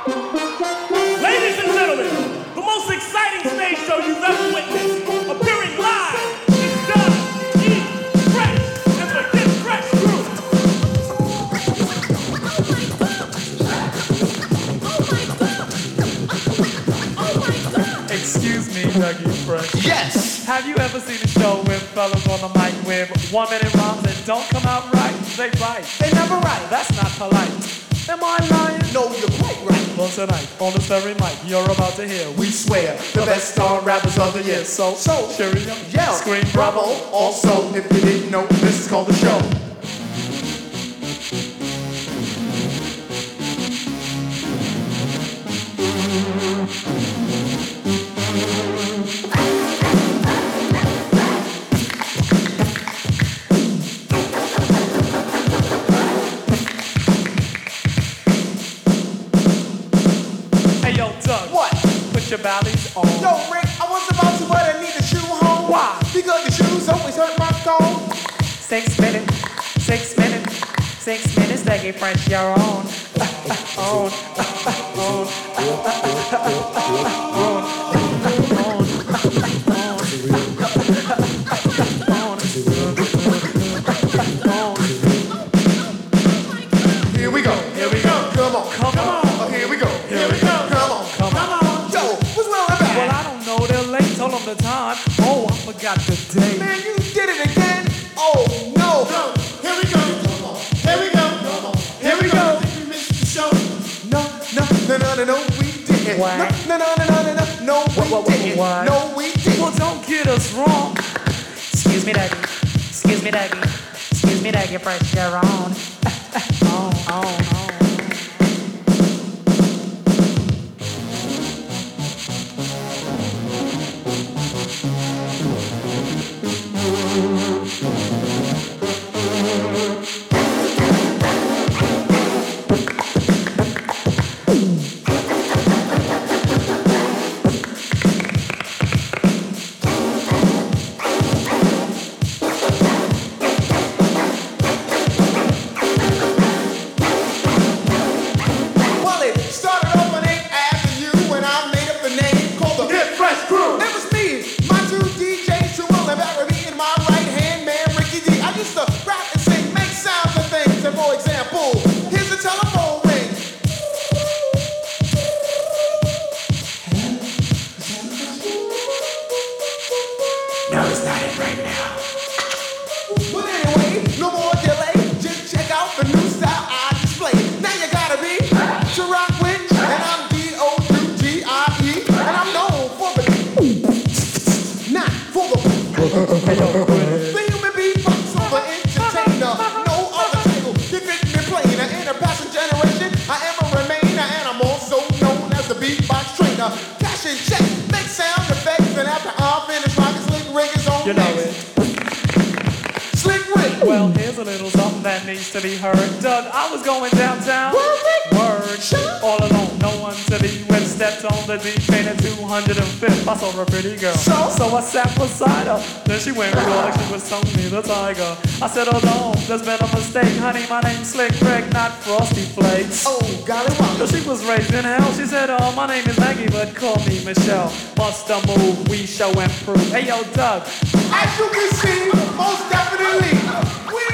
Ladies and gentlemen, the most exciting stage show you've ever witnessed, appearing live, is done. Eat Fresh and the Get Fresh crew. Excuse me, Dougie Fresh. Yes! Have you ever seen a show with fellas on the mic with 1 minute rhymes that don't come out right? They write. They never write. That's not polite. Am I lying? No, you're quite right. Well, tonight, on this very mic, you're about to hear. We swear, the best star rappers of the year. So, cheerio, yell, scream, bravo. Also, if you didn't know, this is called the show. Hey, yo, Doug. What? Put your ballies on. Yo, Rick, I was about to, but I need a shoe home. Why? Because the shoes always hurt my toe. 6 minutes, 6 minutes, 6 minutes, Dougie Fresh, you're on. Here we go, here we go. Come on, come on. Oh, here we go, here we go. Come on, come on. Yo, what's wrong with that? Well, I don't know, they're late, told them the time. Oh, I forgot the date. Man, you did it again? Oh, no. Here we go. Here we go. Here we go. We missed the show. No, we didn't. What? No, we didn't. What? No, we didn't. Well, don't get us wrong. Excuse me, Dougie. Excuse me, Dougie. Excuse me, Dougie Fresh, you're on. on. Well, it started off on 8th Avenue when I made up the name called the Get Fresh Crew. It was me, my two DJs, Joel and Barry, and my right-hand man, Ricky D. I used to rap and sing, make sounds and things. And for example, here's the telephone ring. No, it's not it right now. But anyway, no more delay. Just check out the new style I display. Now you gotta be to rock with, and I'm D-O-U-G-I-E, and I'm known for the not for the human beatbox of the entertainer. No other title can fit me plainer. In a passing generation, I am a remainer, and I'm also known as the beatbox trainer. Cash and check, make sound effects, and after I finish rocking, Slick Rick is on You know next. it. Slick Rick. Well, here's a little something that needs to be heard. Doug, I was going downtown. Word. All alone, no one to be with. Stepped on the deep train at 205th. I saw a pretty girl. So I sat beside her. Then she went real like she was Tony the Tiger. I said, hold on, there's been a mistake. Honey, my name's Slick Rick, not Frosty Flakes. Oh, golly, wow. So she was raised in hell. She said, oh, my name is Maggie, but call me Michelle. Bust a move, we show and prove. Hey, yo, Doug. As you can see, most definitely, we